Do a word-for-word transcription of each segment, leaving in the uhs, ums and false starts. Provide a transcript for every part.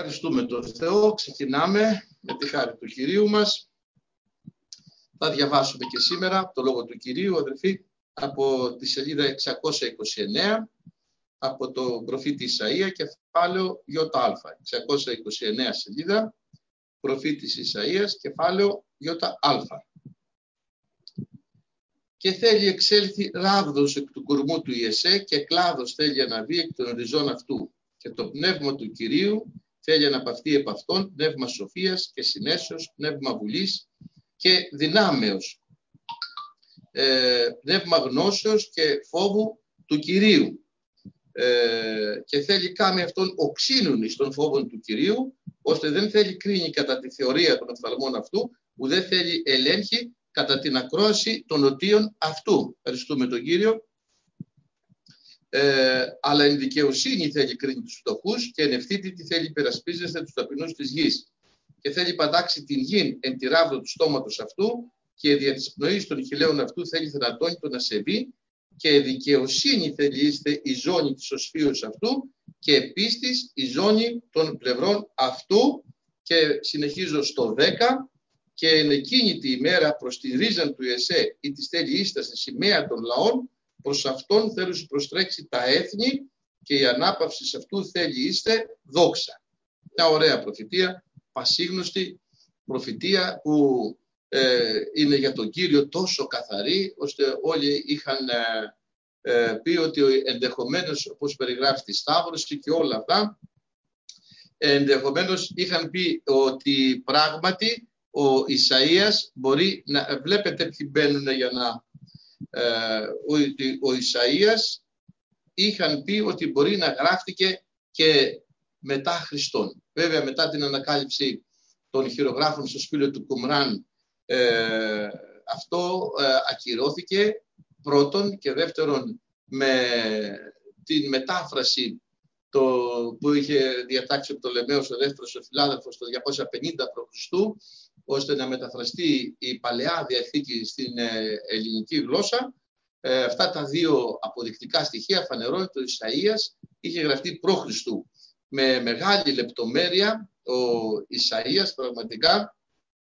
Ευχαριστούμε τον Θεό. Ξεκινάμε με τη χάρη του Κυρίου μας. Θα διαβάσουμε και σήμερα το Λόγο του Κυρίου, αδελφοί, από τη σελίδα εξακόσια είκοσι εννέα, από τον προφήτη Ισαΐα, κεφάλαιο ΙΑ. εξακόσια είκοσι εννέα σελίδα, προφήτης Ισαΐας, κεφάλαιο ΙΑ. Και θέλει εξέλθει ράβδος εκ του κορμού του Ιεσέ και κλάδος θέλει αναβεί εκ των οριζών αυτού. Και το πνεύμα του Κυρίου θέλει να αναπαυθεί επ' αυτόν πνεύμα σοφίας και συνέσεως, πνεύμα βουλής και δυνάμεως, ε, πνεύμα γνώσεως και φόβου του Κυρίου. Ε, και θέλει κάνει αυτόν οξύνουν εις των φόβων του Κυρίου, ώστε δεν θέλει κρίνει κατά τη θεωρία των οφθαλμών αυτού, που δεν θέλει ελέγχει κατά την ακρόαση των οτίων αυτού. Ευχαριστούμε τον Κύριο. Ε, αλλά εν δικαιοσύνη θέλει κρίνει τους φτωχούς και εν ευθύτητη θέλει υπερασπίζεσθε τους ταπεινούς της γης. Και θέλει πατάξει την γη εν τη ράβδο του στόματος αυτού και δια της πνοής των χειλαίων αυτού θέλει θανατώνει τον ασεβή και δικαιοσύνη θέλει είστε η ζώνη της οσφίους αυτού και πίστης η ζώνη των πλευρών αυτού. Και συνεχίζω στο δέκα. Και εν εκείνη τη ημέρα προς τη ρίζαν του Ιεσέ ή της θέλει ίστα στη σημαία των λαών, προς αυτόν θέλουν προστρέξει τα έθνη και η ανάπαυση σε αυτού θέλει είστε δόξα. Μια ωραία προφητεία, πασίγνωστη προφητεία που ε, είναι για τον Κύριο τόσο καθαρή, ώστε όλοι είχαν ε, ε, πει ότι ενδεχομένως, όπως περιγράφει τη Σταύρωση και όλα αυτά, ενδεχομένως είχαν πει ότι πράγματι ο Ισαΐας μπορεί να βλέπετε ποιοι μπαίνουν για να ε, ο, ο Ισαΐας είχαν πει ότι μπορεί να γράφτηκε και μετά Χριστόν. Βέβαια μετά την ανακάλυψη των χειρογράφων στο σπήλαιο του Κουμράν ε, αυτό ε, ακυρώθηκε πρώτον, και δεύτερον με την μετάφραση το, που είχε διατάξει ο Πτολεμαίος ο δεύτερος ο Φιλάδελφος το διακόσια πενήντα π.Χ., ώστε να μεταφραστεί η Παλαιά Διαθήκη στην ε, ελληνική γλώσσα. Ε, αυτά τα δύο αποδεικτικά στοιχεία φανερώνει ότι ο Ισαΐας είχε γραφτεί π.Χ. Με μεγάλη λεπτομέρεια ο Ισαΐας πραγματικά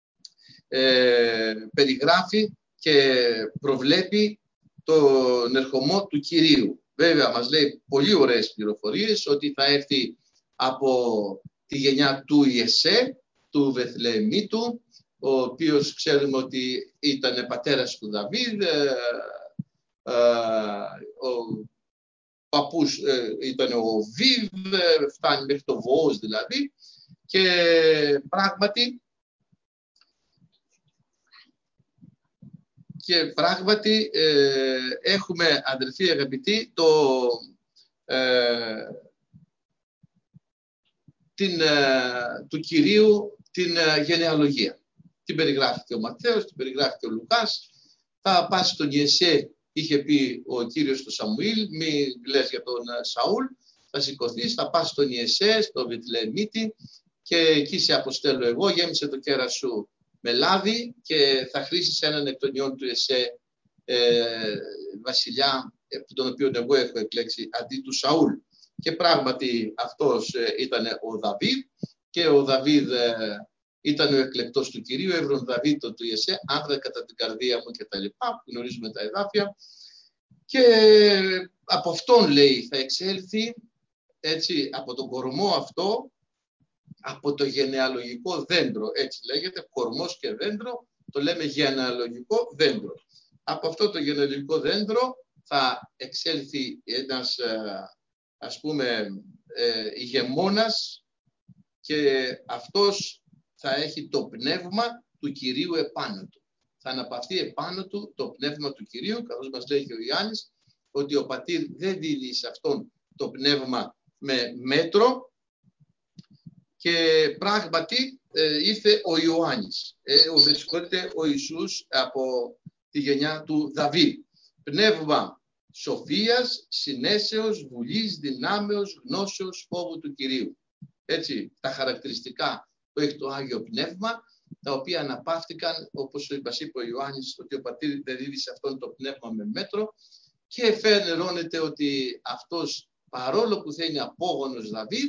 ε, περιγράφει και προβλέπει τον ερχομό του Κυρίου. Βέβαια μας λέει πολύ ωραίες πληροφορίες ότι θα έρθει από τη γενιά του Ιεσέ, του Βεθλεεμίτου, ο οποίος ξέρουμε ότι ήταν πατέρας του Δαβίδ, ε, ε, ο παππούς ε, ήταν ο Βίβ, ε, φτάνει μέχρι το Βοός δηλαδή, και πράγματι και πράγματι ε, έχουμε, αδελφοί αγαπητοί, το, ε, την, ε, του Κυρίου την ε, γενεαλογία. Την περιγράφει και ο Ματθαίος, την περιγράφει και ο Λουκάς. Θα πας στον Ιεσέ, είχε πει ο Κύριος του Σαμουήλ, μην λες για τον Σαούλ, θα σηκωθείς, θα πας στον Ιεσέ, στο Βηθλεεμίτη, και εκεί σε αποστέλω εγώ, γέμισε το κέρας σου με λάδι και θα χρήσεις έναν εκ των ιών του Ιεσέ ε, βασιλιά, τον οποίο εγώ έχω εκλέξει αντί του Σαούλ. Και πράγματι αυτός ε, ήταν ο Δαβίδ, και ο Δαβίδ ε, ήταν ο εκλεκτός του Κυρίου, έβρον Δαβίδ το του Ιεσέ, άνδρα κατά την καρδία μου και τα λοιπά, γνωρίζουμε τα εδάφια. Και από αυτόν, λέει, θα εξέλθει, έτσι, από τον κορμό αυτό, από το γενεαλογικό δέντρο, έτσι λέγεται, κορμός και δέντρο, το λέμε γενεαλογικό δέντρο. Από αυτό το γενεαλογικό δέντρο θα εξέλθει ένας, ας πούμε, ηγεμόνας, και αυτός θα έχει το πνεύμα του Κυρίου επάνω του. Θα αναπαυθεί επάνω του το πνεύμα του Κυρίου, καθώς μας λέει και ο Ιωάννης, ότι ο πατήρ δεν δίδει σε αυτόν το πνεύμα με μέτρο. Και πράγματι ε, ήρθε ο Ιωάννης, ε, ο, ο Ιησούς από τη γενιά του Δαβίδ. Πνεύμα σοφίας, συνέσεως, βουλής, δυνάμεως, γνώσεως, φόβου του Κυρίου. Έτσι, τα χαρακτηριστικά που έχει το Άγιο Πνεύμα, τα οποία αναπαύτηκαν, όπως μας είπε ο Ιωάννης, ότι ο πατήρ δεν δίδει σε αυτόν το πνεύμα με μέτρο, και φαίνεται ότι αυτός, παρόλο που θα είναι απόγονος Δαβίδ,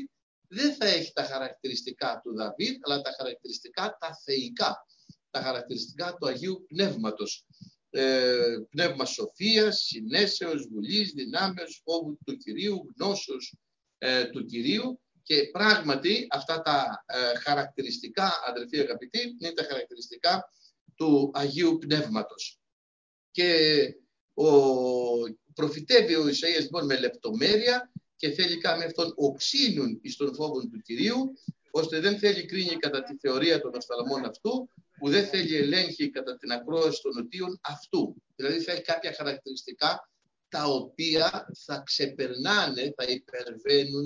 δεν θα έχει τα χαρακτηριστικά του Δαβίδ, αλλά τα χαρακτηριστικά τα θεϊκά, τα χαρακτηριστικά του Αγίου Πνεύματος. Ε, πνεύμα σοφίας, συνέσεως, βουλής, δυνάμεως, φόβου του Κυρίου, γνώσεως ε, του Κυρίου. Και πράγματι αυτά τα ε, χαρακτηριστικά, αδελφοί αγαπητοί, είναι τα χαρακτηριστικά του Αγίου Πνεύματος. Και ο, προφητεύει ο Ισαΐας λοιπόν με λεπτομέρεια και θέλει κάμε αυτόν οξύνουν εις τον φόβο του Κυρίου, ώστε δεν θέλει κρίνει κατά τη θεωρία των οφθαλμών αυτού, που δεν θέλει ελέγχει κατά την ακρόαση των οτίων αυτού. Δηλαδή θα έχει κάποια χαρακτηριστικά τα οποία θα ξεπερνάνε, θα υπερβαίνουν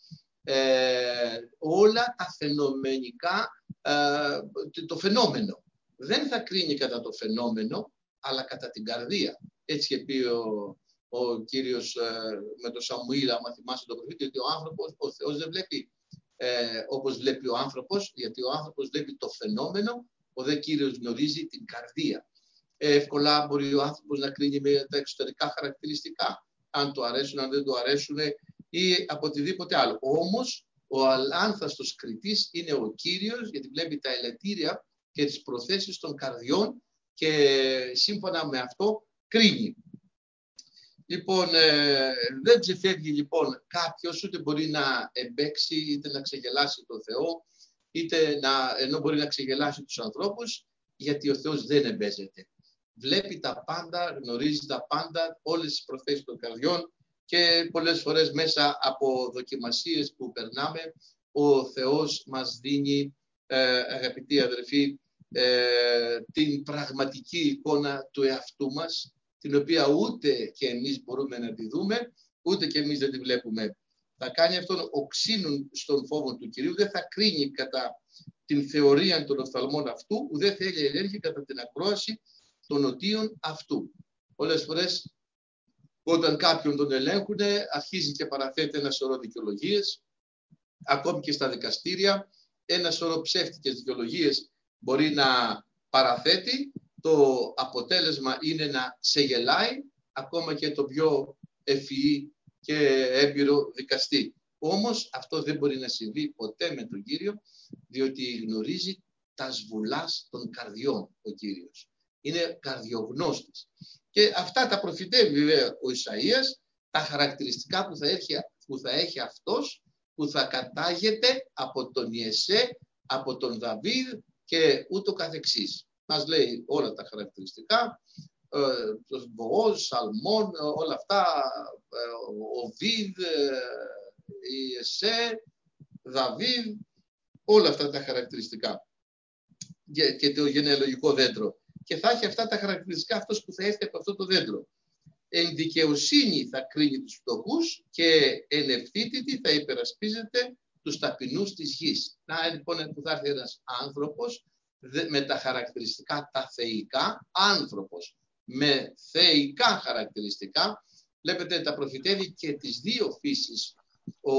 ε, όλα τα φαινομενικά, ε, το φαινόμενο. Δεν θα κρίνει κατά το φαινόμενο, αλλά κατά την καρδία. Έτσι είχε πει ο, ο Κύριος ε, με τον Σαμουήλ, άμα θυμάσαι τον προφήτη, ότι ο άνθρωπος, ο Θεός δεν βλέπει ε, όπως βλέπει ο άνθρωπος, γιατί ο άνθρωπος βλέπει το φαινόμενο, ο δε Κύριος γνωρίζει την καρδία. Ε, εύκολα μπορεί ο άνθρωπος να κρίνει με τα εξωτερικά χαρακτηριστικά, αν του αρέσουν, αν δεν του αρέσουν ή από οτιδήποτε άλλο. Όμως ο αλάνθαστος κριτής είναι ο Κύριος, γιατί βλέπει τα ελαττήρια και τις προθέσεις των καρδιών και σύμφωνα με αυτό κρίνει. Λοιπόν, ε, δεν ξεφεύγει λοιπόν κάποιος, ούτε μπορεί να εμπέξει, είτε να ξεγελάσει τον Θεό, είτε να, ενώ μπορεί να ξεγελάσει τους ανθρώπους, γιατί ο Θεός δεν εμπέζεται. Βλέπει τα πάντα, γνωρίζει τα πάντα, όλες τις προθέσεις των καρδιών και πολλές φορές μέσα από δοκιμασίες που περνάμε, ο Θεός μας δίνει, ε, αγαπητοί αδερφοί, ε, την πραγματική εικόνα του εαυτού μας, την οποία ούτε και εμείς μπορούμε να τη δούμε, ούτε και εμείς δεν τη βλέπουμε. Θα κάνει αυτόν οξύνουν στον φόβο του Κυρίου, δεν θα κρίνει κατά την θεωρία των οφθαλμών αυτού, ούτε δεν θέλει ελέγχει κατά την ακρόαση των οτίων αυτού. Πολλές φορές όταν κάποιον τον ελέγχουν, αρχίζει και παραθέτει ένα σωρό δικαιολογίες, ακόμη και στα δικαστήρια, ένα σωρό ψεύτικες δικαιολογίες μπορεί να παραθέτει. Το αποτέλεσμα είναι να σε γελάει ακόμα και το πιο ευφυή και έμπειρο δικαστή. Όμως αυτό δεν μπορεί να συμβεί ποτέ με τον Κύριο, διότι γνωρίζει τα σβουλάς των καρδιών ο Κύριος. Είναι καρδιογνώστης. Και αυτά τα προφητεύει βέβαια ο Ισαΐας, τα χαρακτηριστικά που θα έχει, που θα έχει αυτός, που θα κατάγεται από τον Ιεσέ, από τον Δαβίδ και ούτω καθεξής. Μας λέει όλα τα χαρακτηριστικά, ε, το Μποώζ, Σαλμών, όλα αυτά, ε, ο Βίδ, ε, Ιεσέ, Δαβίδ, όλα αυτά τα χαρακτηριστικά και, και το γενεαλογικό δέντρο. Και θα έχει αυτά τα χαρακτηριστικά αυτός που θα έρθει από αυτό το δέντρο. Εν δικαιοσύνη θα κρίνει τους φτωχούς και εν ευθύτητη θα υπερασπίζεται τους ταπεινούς της γης. Να λοιπόν που θα έρθει ένας άνθρωπος με τα χαρακτηριστικά τα θεϊκά, άνθρωπος με θεϊκά χαρακτηριστικά. Βλέπετε τα προφητεύει και τις δύο φύσεις ο,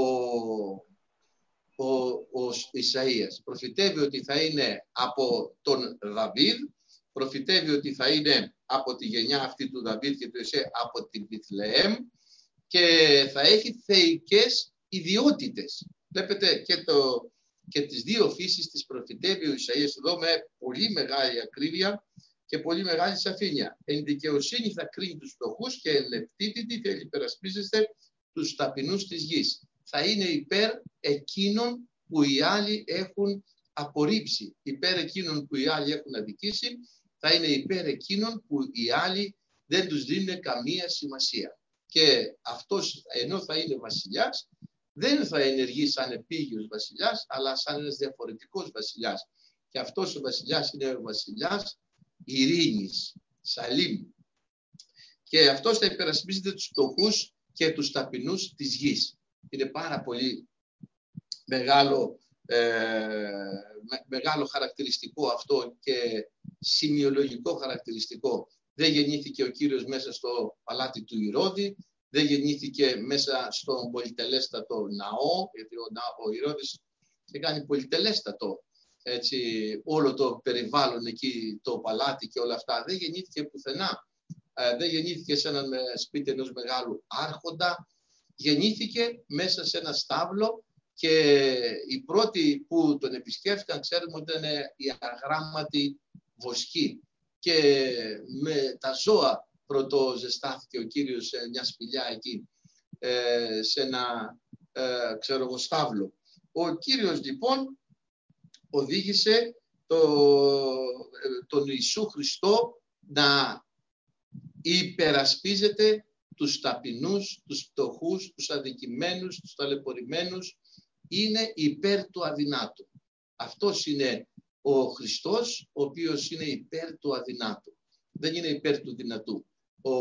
ο, ο Ισαΐας. Προφητεύει ότι θα είναι από τον Δαβίδ, προφητεύει ότι θα είναι από τη γενιά αυτή του Δαβίδ και του Ιεσέ από την Βιθλεέμ και θα έχει θεϊκές ιδιότητες. Βλέπετε και, το, και τις δύο φύσεις της προφητεύει ο Ισαΐας εδώ με πολύ μεγάλη ακρίβεια και πολύ μεγάλη σαφήνεια. Εν δικαιοσύνη θα κρίνει τους φτωχούς και εν ευθύτητη θα υπερασπίζεστε τους ταπεινούς της γης. Θα είναι υπέρ εκείνων που οι άλλοι έχουν απορρίψει, υπέρ εκείνων που οι άλλοι έχουν αδικήσει, θα είναι υπέρ εκείνων που οι άλλοι δεν τους δίνουν καμία σημασία. Και αυτός, ενώ θα είναι βασιλιάς, δεν θα ενεργεί σαν επίγειος βασιλιάς, αλλά σαν ένας διαφορετικός βασιλιάς. Και αυτός ο βασιλιάς είναι ο βασιλιάς ειρήνης, Σαλήμ. Και αυτός θα υπερασπίζεται τους φτωχούς και τους ταπεινούς της γης. Είναι πάρα πολύ μεγάλο, ε, μεγάλο χαρακτηριστικό αυτό και σημειολογικό χαρακτηριστικό. Δεν γεννήθηκε ο Κύριος μέσα στο παλάτι του Ηρώδη, δεν γεννήθηκε μέσα στον πολυτελέστατο ναό, γιατί ο, ο Ηρώδης είχε κάνει πολυτελέστατο έτσι, όλο το περιβάλλον εκεί, το παλάτι και όλα αυτά. Δεν γεννήθηκε πουθενά. Ε, δεν γεννήθηκε σε ένα σπίτι ενός μεγάλου άρχοντα. Γεννήθηκε μέσα σε ένα στάβλο και οι πρώτοι που τον επισκέφτηκαν ξέρουμε ότι ήταν οι αγράμματοι βοσκοί και με τα ζώα πρωτοζεστάθηκε ο Κύριος σε μια σπηλιά εκεί, σε ένα ξέρω εγώ στάβλο. Ο Κύριος λοιπόν οδήγησε το, τον Ιησού Χριστό να υπερασπίζεται τους ταπεινούς, τους φτωχούς, τους αδικημένους, τους ταλαιπωρημένους. Είναι υπέρ του αδυνάτου. Αυτός είναι ο Χριστός, ο οποίος είναι υπέρ του αδυνάτου. Δεν είναι υπέρ του δυνατού. Ο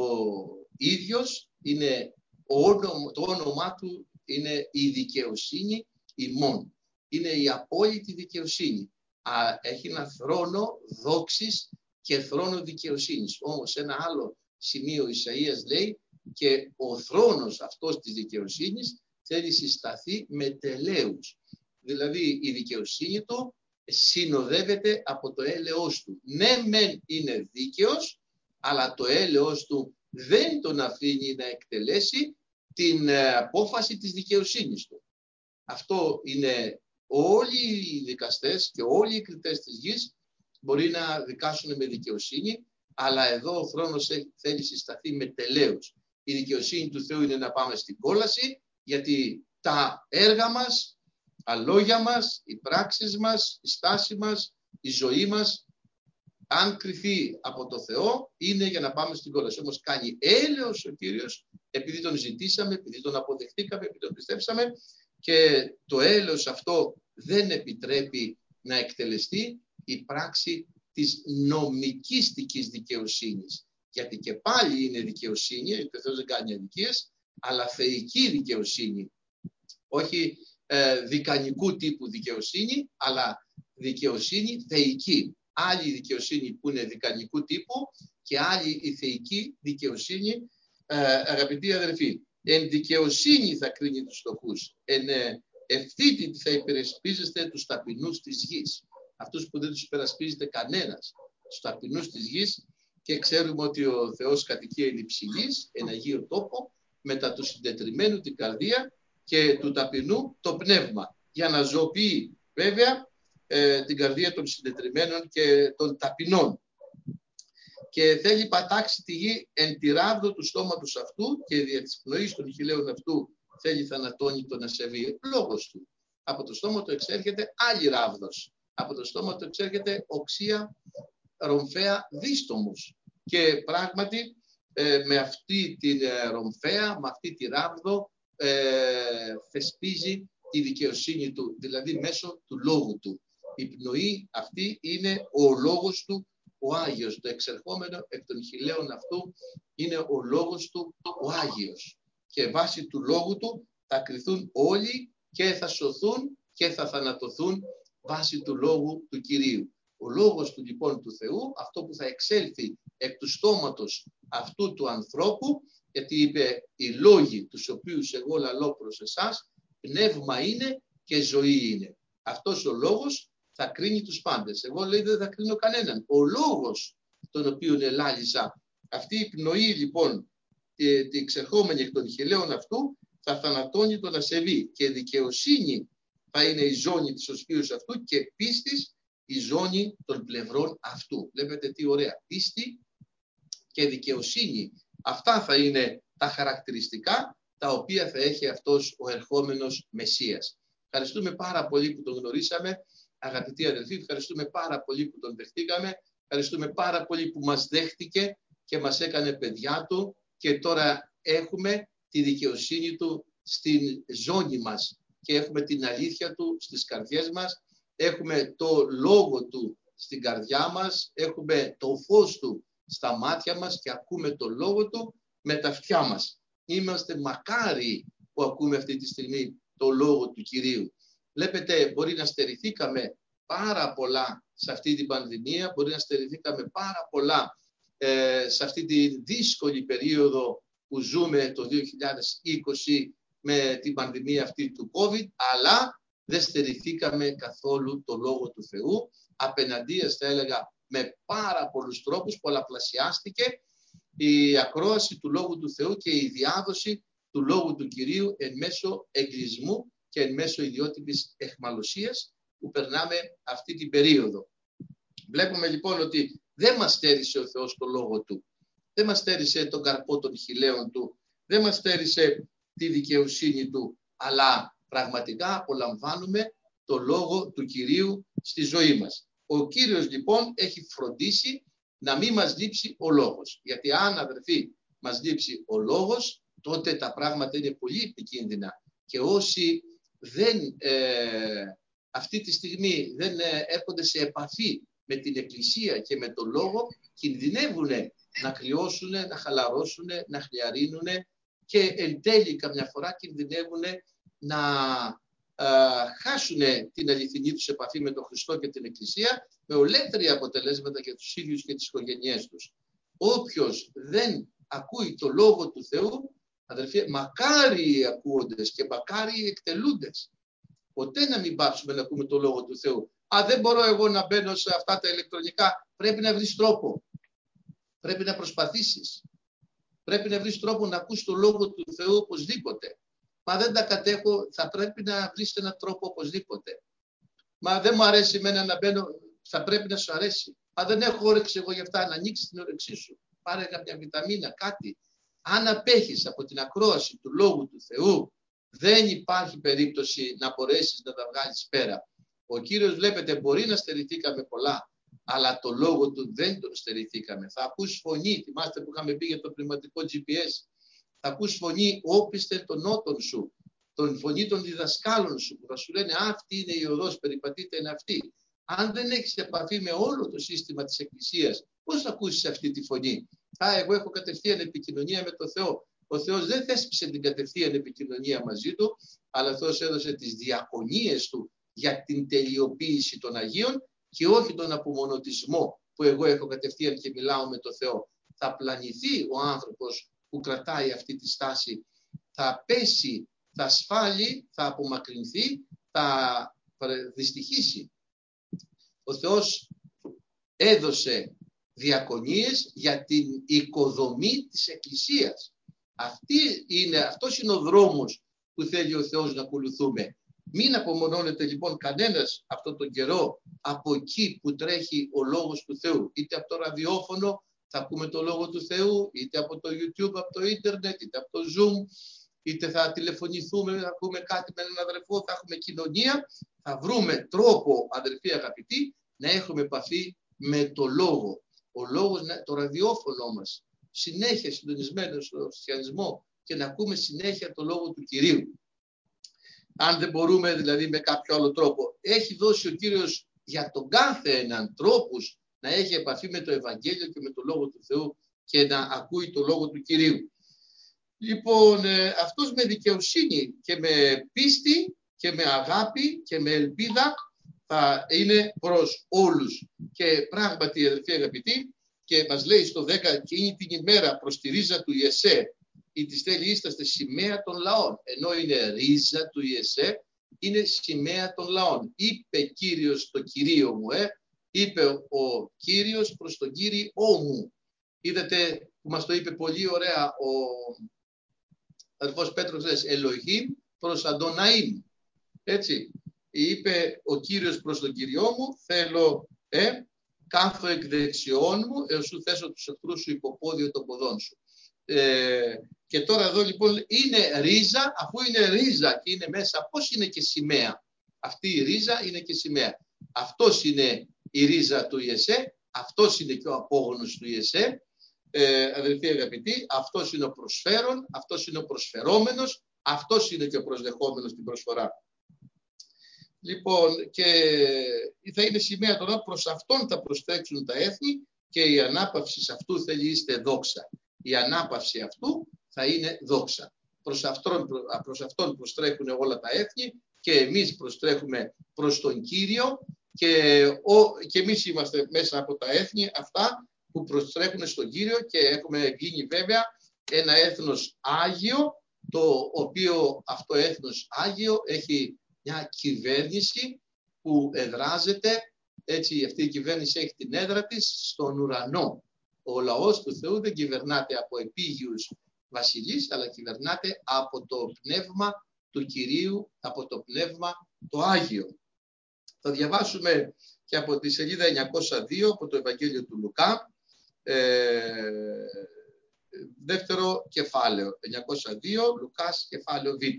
ίδιος είναι, το όνομά του είναι η δικαιοσύνη ημών. Είναι η απόλυτη δικαιοσύνη. Α, έχει ένα θρόνο δόξης και θρόνο δικαιοσύνης. Όμως ένα άλλο σημείο Ισαΐας λέει και ο θρόνος αυτός της δικαιοσύνης θέλει συσταθεί με τελέους. Δηλαδή η δικαιοσύνη του συνοδεύεται από το έλεος του. Ναι μεν είναι δίκαιος, αλλά το έλεος του δεν τον αφήνει να εκτελέσει την απόφαση της δικαιοσύνης του. Αυτό είναι όλοι οι δικαστές και όλοι οι κριτές της γης μπορεί να δικάσουν με δικαιοσύνη, αλλά εδώ ο θρόνος θέλει συσταθεί με τελέους. Η δικαιοσύνη του Θεού είναι να πάμε στην κόλαση, γιατί τα έργα μας, τα λόγια μας, οι πράξεις μας, η στάση μας, η ζωή μας, αν κριθεί από το Θεό, είναι για να πάμε στην κόλαση. Όμως κάνει έλεος ο Κύριος, επειδή τον ζητήσαμε, επειδή τον αποδεχτήκαμε, επειδή τον πιστέψαμε, και το έλεος αυτό δεν επιτρέπει να εκτελεστεί η πράξη της νομικίστικης δικαιοσύνης. Γιατί και πάλι είναι δικαιοσύνη, γιατί ο Θεός δεν κάνει αδικίες, αλλά θεϊκή δικαιοσύνη. Όχι ε, δικανικού τύπου δικαιοσύνη, αλλά δικαιοσύνη θεϊκή. Άλλη η δικαιοσύνη που είναι δικανικού τύπου και άλλη η θεϊκή δικαιοσύνη. Ε, αγαπητοί αδελφοί, εν δικαιοσύνη θα κρίνει τους φτωχούς, εν ευθύτητη θα υπερασπίζεστε τους ταπεινούς της γης. Αυτούς που δεν τους υπερασπίζεται κανένας, τους ταπεινούς της γης, και ξέρουμε ότι ο Θεός κατοικεί εν υψηλής, εν αγίο τόπο, μετά του συντετριμένου την καρδία και του ταπεινού το πνεύμα, για να ζωοποιεί βέβαια ε, την καρδία των συντετριμένων και των ταπεινών. Και θέλει πατάξει τη γη εν τη ράβδο του στόματος αυτού και δια της πνοής των χειλαίων αυτού θέλει θανατώνει τον ασεβή. Λόγος του. Από το στόμα του εξέρχεται άλλη ράβδος. Από το στόμα του εξέρχεται οξία ρομφαία δίστομους. Και πράγματι ε, με αυτή τη ε, ρομφαία, με αυτή τη ράβδο ε, θεσπίζει τη δικαιοσύνη του, δηλαδή μέσω του λόγου του. Η πνοή αυτή είναι ο λόγος του, ο Άγιος. Το εξερχόμενο εκ των χειλαίων αυτού είναι ο λόγος του, ο Άγιος. Και βάσει του λόγου του θα κριθούν όλοι και θα σωθούν και θα θανατωθούν βάσει του λόγου του Κυρίου. Ο λόγος του λοιπόν του Θεού, αυτό που θα εξέλθει εκ του στόματος αυτού του ανθρώπου, γιατί είπε οι λόγοι τους οποίους εγώ λαλώ προς εσάς, πνεύμα είναι και ζωή είναι. Αυτός ο λόγος θα κρίνει τους πάντες. Εγώ λέει δεν θα κρίνω κανέναν. Ο λόγος τον οποίο ελάλησα, αυτή η πνοή λοιπόν, τη εξερχόμενη εκ των χειλαίων αυτού, θα θανατώνει τον ασεβή, και δικαιοσύνη θα είναι η ζώνη της οσκήρους αυτού και πίστης η ζώνη των πλευρών αυτού. Βλέπετε τι ωραία. Πίστη και δικαιοσύνη. Αυτά θα είναι τα χαρακτηριστικά τα οποία θα έχει αυτός ο ερχόμενος Μεσσίας. Ευχαριστούμε πάρα πολύ που τον γνωρίσαμε. Αγαπητοί αδελφοί, ευχαριστούμε πάρα πολύ που τον δεχτήκαμε. Ευχαριστούμε πάρα πολύ που μας δέχτηκε και μας έκανε παιδιά του, και τώρα έχουμε τη δικαιοσύνη του στην ζώνη μας και έχουμε την αλήθεια του στις καρδιές μας. Έχουμε το λόγο του στην καρδιά μας, έχουμε το φως του στα μάτια μας και ακούμε το λόγο του με τα αυτιά μας. Είμαστε μακάριοι που ακούμε αυτή τη στιγμή το λόγο του Κυρίου. Βλέπετε, μπορεί να στερηθήκαμε πάρα πολλά σε αυτή την πανδημία, μπορεί να στερηθήκαμε πάρα πολλά ε, σε αυτή τη δύσκολη περίοδο που ζούμε το δύο χιλιάδες είκοσι με την πανδημία αυτή του COVID, αλλά δεν στερηθήκαμε καθόλου το Λόγο του Θεού. Απέναντίας, θα έλεγα, με πάρα πολλούς τρόπους πολλαπλασιάστηκε η ακρόαση του Λόγου του Θεού και η διάδοση του Λόγου του Κυρίου εν μέσω εγκλισμού και εν μέσω ιδιότυπης αιχμαλωσίας που περνάμε αυτή την περίοδο. Βλέπουμε λοιπόν ότι δεν μας στέρισε ο Θεός το λόγο Του. Δεν μας στέρισε τον καρπό των χιλέων Του. Δεν μας στέρισε τη δικαιοσύνη Του. Αλλά πραγματικά απολαμβάνουμε το λόγο του Κυρίου στη ζωή μας. Ο Κύριος λοιπόν έχει φροντίσει να μην μας λείψει ο λόγος. Γιατί αν, αδερφοί, μας λείψει ο λόγος, τότε τα πράγματα είναι πολύ επικίνδυνα. Και όσοι δεν, ε, αυτή τη στιγμή δεν ε, έρχονται σε επαφή με την Εκκλησία και με το λόγο, κινδυνεύουν να κρυώσουν, να χαλαρώσουν, να χλιαρίνουν και εν τέλει καμιά φορά κινδυνεύουν να ε, χάσουν την αληθινή τους επαφή με τον Χριστό και την Εκκλησία, με ολέθρια αποτελέσματα για τους ίδιους και τις οικογένειές τους. Όποιος δεν ακούει το λόγο του Θεού, αδερφοί, μακάρι οι ακούοντες και μακάρι οι εκτελούντες. Ποτέ να μην πάψουμε να ακούμε το λόγο του Θεού. Α, δεν μπορώ εγώ να μπαίνω σε αυτά τα ηλεκτρονικά. Πρέπει να βρεις τρόπο. Πρέπει να προσπαθήσεις. Πρέπει να βρεις τρόπο να ακούς το λόγο του Θεού οπωσδήποτε. Μα δεν τα κατέχω, θα πρέπει να βρεις έναν τρόπο οπωσδήποτε. Μα δεν μου αρέσει εμένα να μπαίνω, θα πρέπει να σου αρέσει. Μα δεν έχω όρεξη εγώ γι' αυτά, να ανοίξεις την όρεξή σου. Πάρε κάποια βιταμίνα, κάτι. Αν απέχεις από την ακρόαση του λόγου του Θεού, δεν υπάρχει περίπτωση να μπορέσεις να τα βγάλεις πέρα. Ο Κύριος, βλέπετε, μπορεί να στερηθήκαμε πολλά, αλλά το λόγο του δεν τον στερηθήκαμε. Θα ακούς φωνή, θυμάστε που είχαμε πει για το πνευματικό τζι πι ες. Θα ακούς φωνή όπιστε των νότων σου, τον φωνή των διδασκάλων σου, που θα σου λένε αυτή είναι η οδός, περιπατείτε είναι αυτή. Αν δεν έχεις επαφή με όλο το σύστημα της Εκκλησίας, πώς θα ακούσεις αυτή τη φωνή? Α, εγώ έχω κατευθείαν επικοινωνία με τον Θεό. Ο Θεός δεν θέσπισε την κατευθείαν επικοινωνία μαζί του, αλλά ο Θεός έδωσε τις διακονίες του για την τελειοποίηση των Αγίων και όχι τον απομονωτισμό που εγώ έχω κατευθείαν και μιλάω με τον Θεό. Θα πλανηθεί ο άνθρωπος που κρατάει αυτή τη στάση, θα πέσει, θα ασφάλει, θα απομακρυνθεί, θα δυστυχήσει. Ο Θεός έδωσε διακονίες για την οικοδομή της Εκκλησίας. Αυτή είναι, αυτός είναι ο δρόμος που θέλει ο Θεός να ακολουθούμε. Μην απομονώνεται λοιπόν κανένας αυτόν τον καιρό από εκεί που τρέχει ο λόγος του Θεού. Είτε από το ραδιόφωνο θα ακούμε το λόγο του Θεού, είτε από το YouTube, από το ίντερνετ, είτε από το Zoom, είτε θα τηλεφωνηθούμε, θα ακούμε κάτι με έναν αδερφό, θα έχουμε κοινωνία. Θα βρούμε τρόπο, αδερφοί αγαπητοί, να έχουμε επαφή με το λόγο. Ο λόγος, το ραδιόφωνο μας, συνέχεια συντονισμένο στο χριστιανισμό και να ακούμε συνέχεια το λόγο του Κυρίου. Αν δεν μπορούμε δηλαδή με κάποιο άλλο τρόπο. Έχει δώσει ο Κύριος για τον κάθε έναν τρόπους να έχει επαφή με το Ευαγγέλιο και με το Λόγο του Θεού και να ακούει το Λόγο του Κυρίου. Λοιπόν, ε, αυτός με δικαιοσύνη και με πίστη και με αγάπη και με ελπίδα θα είναι προς όλους. Και πράγματι, αδελφοί αγαπητοί, και μας λέει στο δέκα, και είναι την ημέρα προς τη ρίζα του Ιεσέ, ή τη στέλνει ίσταστε σημαία των λαών. Ενώ είναι ρίζα του Ιεσέ, είναι σημαία των λαών. Είπε Κύριος το Κυρίο μου, ε, είπε ο Κύριος προς τον Κύριό μου. Είδατε που μας το είπε πολύ ωραία ο αδελφός Πέτρος, λες, Ελοχήμ προς Αντωναήμ. Έτσι, είπε ο Κύριος προς τον Κυριό μου, θέλω, ε, κάθω εκ δεξιών μου, έως σου θέσω τους εχθρούς σου υποπόδιο των ποδών σου. Ε, και τώρα εδώ λοιπόν είναι ρίζα, αφού είναι ρίζα και είναι μέσα, πώς είναι και σημαία? Αυτή η ρίζα είναι και σημαία. Αυτός είναι η ρίζα του Ιεσέ, αυτός είναι και ο απόγονος του Ιεσέ, ε, αδελφοί αγαπητοί, αυτός είναι ο προσφέρον, αυτός είναι ο προσφερόμενος, αυτός είναι και ο προσδεχόμενος στην προσφορά. Λοιπόν, και θα είναι σημαία τώρα, προς αυτόν θα προστρέξουν τα έθνη και η ανάπαυση σε αυτού θέλει είστε δόξα. Η ανάπαυση αυτού θα είναι δόξα. Προς αυτόν, προς αυτόν προστρέχουν όλα τα έθνη και εμείς προστρέχουμε προς τον Κύριο και, ο, και εμείς είμαστε μέσα από τα έθνη αυτά που προστρέχουν στον Κύριο και έχουμε γίνει βέβαια ένα έθνος Άγιο, το οποίο αυτό έθνος Άγιο έχει μια κυβέρνηση που εδράζεται, έτσι αυτή η κυβέρνηση έχει την έδρα της στον ουρανό. Ο λαός του Θεού δεν κυβερνάται από επίγειους βασιλείς, αλλά κυβερνάται από το πνεύμα του Κυρίου από το Πνεύμα το Άγιο. Θα διαβάσουμε και από τη σελίδα εννιακόσια δύο από το Ευαγγέλιο του Λουκά, ε, δεύτερο κεφάλαιο, εννιακόσια δύο, Λουκάς κεφάλαιο Β.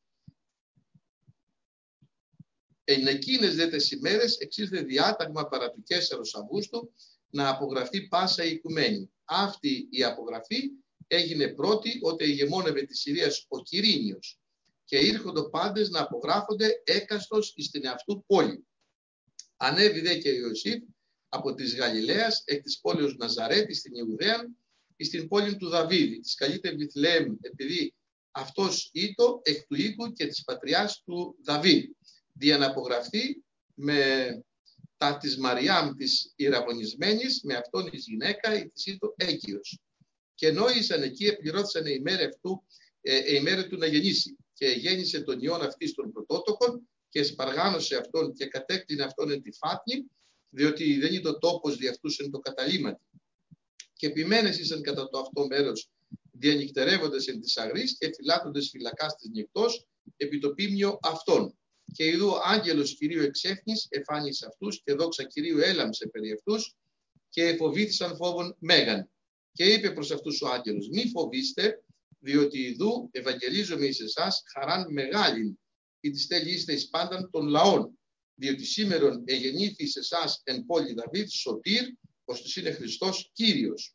Εν εκείνες δε τις ημέρες εξήλθε διάταγμα παρά του Καίσαρος Αυγούστου να απογραφεί πάσα η οικουμένη. Αυτή η απογραφή έγινε πρώτη όταν ηγεμόνευε της Συρίας ο Quirinios και ήρχοντο πάντες να απογράφονται έκαστος εις την εαυτού πόλη. Ανέβη δε και Ιωσήφ από της Γαλιλαίας εκ της πόλεως Ναζαρέτη στην Ιουδαία εις την πόλη του Δαβίδη, της καλείται Βιθλεέμ, επειδή αυτός ήτο εκ του οίκου και της πατριάς του Δαβίδ, δια να απογραφεί με τα της Μαριάμ της ιεραβωνισμένης, με αυτόν εις γυναίκα ή της ήτο έγκυος. Και νόησαν εκεί, επληρώθησαν η ημέρα αυτού, ε, η ημέρα του να γεννήσει. Και γέννησε τον ιόν αυτής των πρωτότοκων και σπαργάνωσε αυτόν και κατέκτηνε αυτόν εν τη φάτνη, διότι δεν είναι το τόπος δι' αυτούς εν το καταλήμματι. Και επιμένες ήσαν κατά το αυτό μέρος, διανυκτερεύοντες εν της αγρής και φυλάττοντες φυλακάς της νυχτός, επί το πίμνιο αυτών. Και ειδού ο άγγελος Κυρίου εξέφνης εφάνισε αυτούς και δόξα Κυρίου έλαμψε περί αυτούς και φοβήθησαν φόβον μέγαν. Και είπε προς αυτούς ο άγγελος, μη φοβήστε, διότι ειδού ευαγγελίζομαι εις εσάς χαράν μεγάλην, ή τη στέλνει είστε εις πάνταν των λαών, διότι σήμερον εγεννήθη εις εσάς εν πόλη Δαβίδ σωτήρ, ώστις είναι Χριστός Κύριος.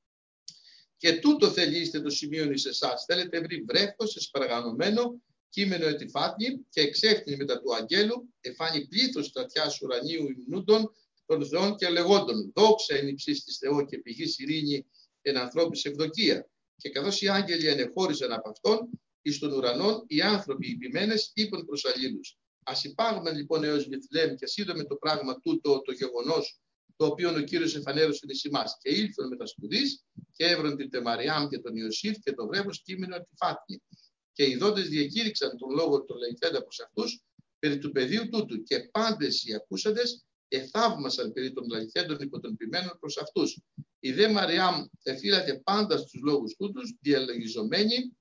Και τούτο θελείστε το σημείο εις εσάς, θέλετε βρει βρέφος εσπαργανωμένο, κείμενο ετυφάτνη και εξέφθηνη μετά του αγγέλου, εφάνει πλήθος στρατιάς ουρανίου υμνούντων των θεών και λεγόντων, δόξα εν υψής της Θεό και πηγής ειρήνη εν ανθρώπης ευδοκία. Και καθώς οι άγγελοι ενεχώρισαν από αυτόν, εις των ουρανών οι άνθρωποι οι ποιμένες είπαν προς αλλήλους. Ας υπάγουμε λοιπόν έως Βιθλεέμ και ας είδαμε το πράγμα τούτο το γεγονός, το οποίο ο Κύριος εφανέρωσε εις ημάς. Και ήλθον με τα σπουδής και έβρον την Τεμαριάμ και τον Ιωσήφ και το βρέφος κείμενο ετυφάτνη. Και οι δόντες διακήρυξαν τον λόγο των λαϊκέντα προς αυτούς περί του παιδίου τούτου. Και πάντες οι ακούσαντες εθαύμασαν περί των λαϊκέντων υπό των ποιμένων προς αυτούς. Η δε Μαριάμ εφύλατε πάντα στους λόγους τούτους, διαλογιζομένη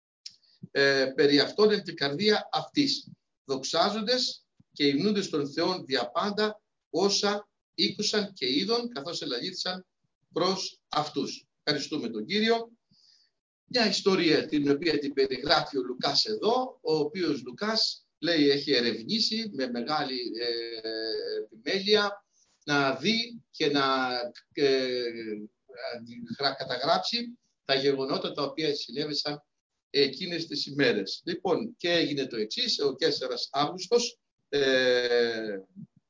ε, περί αυτών εν την καρδία αυτής. Δοξάζοντες και υμνούντες των Θεών δια πάντα όσα ήκουσαν και είδων, καθώς ελαλήθησαν προς αυτούς. Ευχαριστούμε τον Κύριο. Μια ιστορία την οποία την περιγράφει ο Λουκάς εδώ, ο οποίος Λουκάς λέει έχει ερευνήσει με μεγάλη ε, επιμέλεια να δει και να ε, καταγράψει τα γεγονότα τα οποία συνέβησαν εκείνες τις ημέρες. Λοιπόν, και έγινε το εξής, ο Καίσαρας Αύγουστος ε,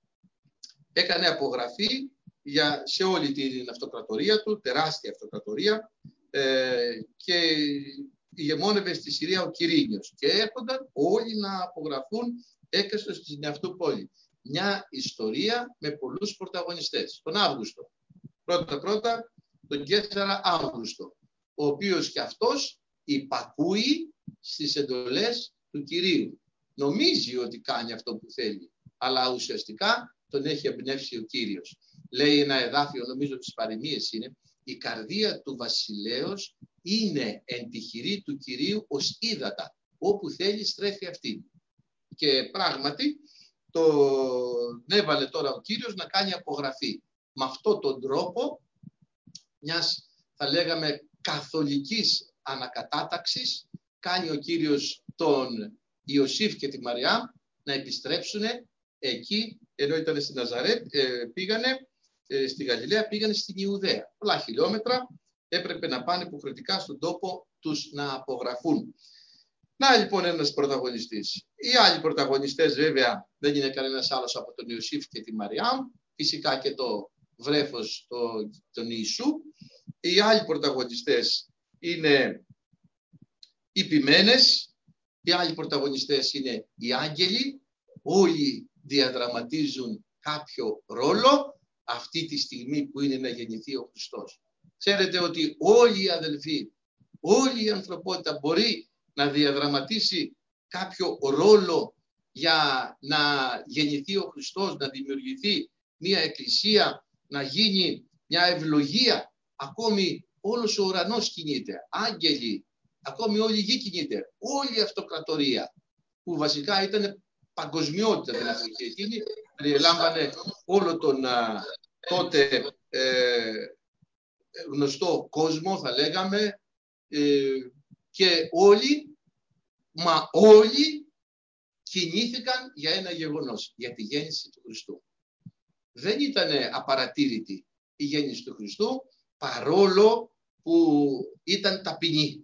έκανε απογραφή για, σε όλη την αυτοκρατορία του, τεράστια αυτοκρατορία, ε, και ηγεμόνευε στη Συρία ο Quirinios και έρχονταν όλοι να απογραφούν έκαστος στην αυτού πόλη. Μια ιστορία με πολλούς πρωταγωνιστές. Τον Αύγουστο. Πρώτα-πρώτα τον Καίσαρα Αύγουστο, ο οποίος και αυτός υπακούει στις εντολές του Κυρίου. Νομίζει ότι κάνει αυτό που θέλει, αλλά ουσιαστικά τον έχει εμπνεύσει ο Κύριος. Λέει ένα εδάφιο, νομίζω τις παροιμίες είναι, η καρδία του βασιλέως είναι εν τη χειρή του Κυρίου ως ύδατα, όπου θέλει στρέφει αυτή. Και πράγματι τον έβαλε τώρα ο Κύριος να κάνει απογραφή. Με αυτόν τον τρόπο μιας, θα λέγαμε, καθολικής ανακατάταξης, κάνει ο Κύριος τον Ιωσήφ και τη Μαριά να επιστρέψουν εκεί, ενώ ήταν στη Ναζαρέτ, ε, πήγανε ε, στη Γαλιλαία, πήγανε στην Ιουδαία. Πολλά χιλιόμετρα έπρεπε να πάνε υποχρεωτικά στον τόπο τους να απογραφούν. Να λοιπόν ένας πρωταγωνιστής. Οι άλλοι πρωταγωνιστές βέβαια δεν είναι κανένας άλλος από τον Ιωσήφ και τη Μαριά, φυσικά και το βρέφος το, τον Ιησού. Οι άλλοι πρωταγωνιστές είναι οι ποιμένες, οι άλλοι πρωταγωνιστές είναι οι άγγελοι, όλοι διαδραματίζουν κάποιο ρόλο αυτή τη στιγμή που είναι να γεννηθεί ο Χριστός. Ξέρετε ότι όλοι οι αδελφοί, όλη η ανθρωπότητα μπορεί να διαδραματίσει κάποιο ρόλο για να γεννηθεί ο Χριστός, να δημιουργηθεί μια εκκλησία, να γίνει μια ευλογία. Ακόμη όλος ο ουρανός κινείται, άγγελοι, ακόμη όλη η γη κινείται, όλη η αυτοκρατορία. που βασικά ήταν παγκοσμιότητα την εποχή εκείνη, περιελάμβανε όλο τον α, τότε ε, γνωστό κόσμο, θα λέγαμε, ε, και όλοι, μα όλοι κινήθηκαν για ένα γεγονός, για τη γέννηση του Χριστού. Δεν ήταν απαρατήρητη η γέννηση του Χριστού, παρόλο που ήταν ταπεινή.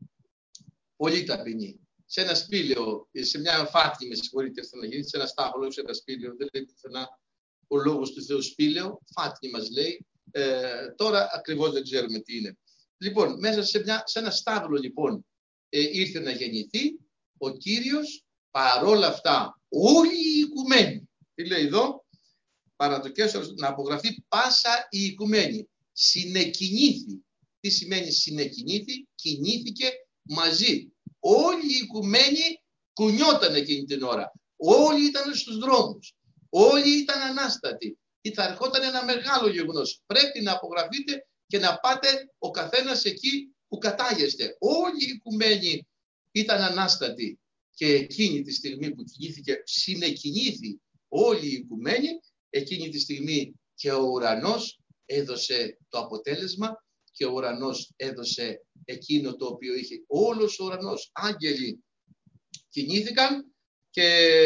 Πολύ ταπεινή. Σε ένα σπήλαιο, σε μια φάτνη, με συγχωρείτε, ήρθε να γίνει, σε ένα στάχολο, σε ένα σπήλαιο, δεν λέει πουθενά ο λόγος του Θεού σπήλαιο, φάτνη μας λέει, ε, τώρα ακριβώς δεν ξέρουμε τι είναι. Λοιπόν, μέσα σε, μια, σε ένα στάβλο λοιπόν ε, ήρθε να γεννηθεί ο Κύριος, παρόλα αυτά όλοι οι οικουμένοι, τι λέει εδώ, παρατοκέσω να απογραφεί πάσα η οικουμένη, συνεκινήθη. Τι σημαίνει συνεκινήθη? Κινήθηκε μαζί. Όλοι οι οικουμένοι κουνιόταν εκείνη την ώρα. Όλοι ήταν στους δρόμους. Όλοι ήταν ανάστατοι. Θα ερχόταν ένα μεγάλο γεγονός. Πρέπει να απογραφείτε και να πάτε ο καθένας εκεί που κατάγεστε. Όλοι οι οικουμένοι ήταν ανάστατοι. Και εκείνη τη στιγμή που κινήθηκε, συνεκινήθη όλοι οι οικουμένοι, εκείνη τη στιγμή και ο ουρανός έδωσε το αποτέλεσμα και ο ουρανός έδωσε εκείνο το οποίο είχε. Όλος ο ουρανός, άγγελοι κινήθηκαν και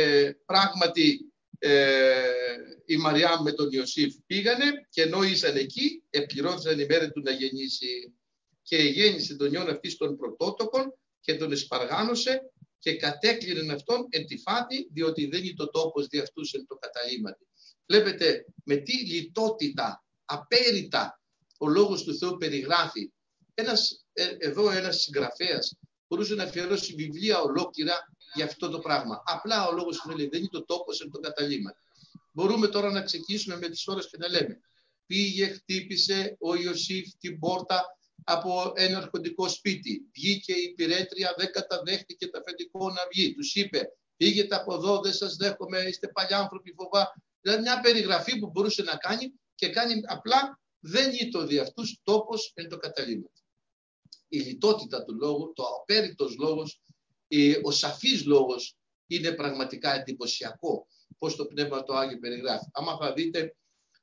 πράγματι ε, η Μαριάμ με τον Ιωσήφ πήγανε και ενώ ήσαν εκεί επληρώθησαν η μέρα του να γεννήσει και γέννησε τον ιόν αυτής των πρωτότοκων και τον εσπαργάνωσε και κατέκλεινε αυτόν εν τη φάτη, διότι δεν είναι το τόπος δι' αυτούς εν το καταλήμματι. Βλέπετε με τι λιτότητα, απέριτα ο λόγος του Θεού περιγράφει. Ένας, ε, εδώ ένας συγγραφέας μπορούσε να αφιερώσει βιβλία ολόκληρα για αυτό το πράγμα. Απλά ο λόγος του Θεού λέει δεν είναι το τόπος εν το καταλήμματι. Μπορούμε τώρα να ξεκινήσουμε με τις ώρες και να λέμε πήγε, χτύπησε ο Ιωσήφ την πόρτα από ένα αρχοντικό σπίτι. Βγήκε η υπηρέτρια, δεν καταδέχτηκε το αφεντικό να βγει. Τους είπε, πήγετε από εδώ, δεν σας δέχομαι, είστε παλιάνθρωποι, φοβά. Δηλαδή μια περιγραφή που μπορούσε να κάνει και κάνει απλά, δεν ήταν δι' αυτούς τόπος εν το καταλήμματι. Η λιτότητα του λόγου, το απέριτος λόγος, ο σαφής λόγος είναι πραγματικά εντυπωσιακό. Πώς το Πνεύμα το Άγιο περιγράφει. Άμα θα δείτε,